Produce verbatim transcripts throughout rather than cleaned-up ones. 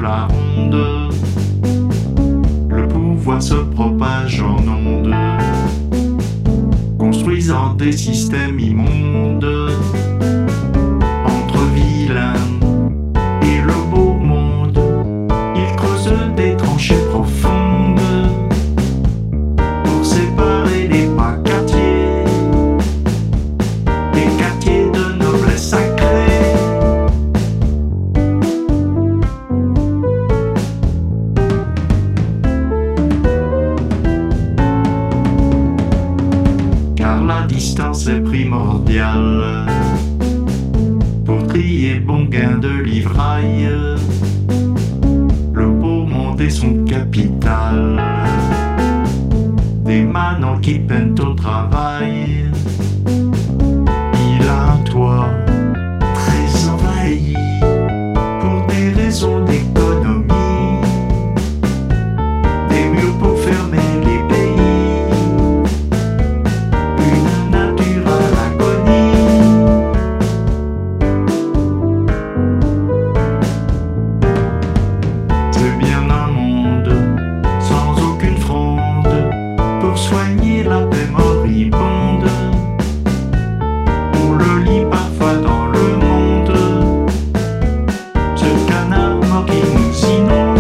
la ronde. Le pouvoir se propage en ondes, construisant des systèmes immondes. Entre vilains et le beau monde, ils creusent des tranchées profondes pour séparer les bas quartiers, les quartiers de noblesse sacrée. Car la distance est primordiale pour trier bon gain de livraille. Le beau monde est son capital, des manants qui peinent au travail. Il a un toit très envahi pour des raisons d'économie, des murs pour fermer les pays, une nature à l'agonie. C'est bien un monde sans aucune fronde pour soigner la paix moribonde. On le lit parfois dans le monde, ce canard mort qui nous inonde.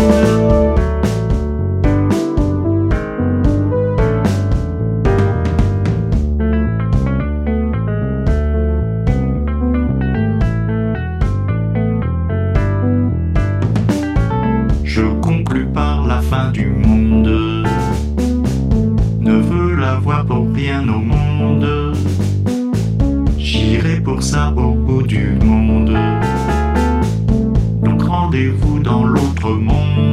Je conclus par la fin du monde, ne veux la voir pour rien au monde. J'irai pour ça au bout du monde, donc rendez-vous dans l'autre monde.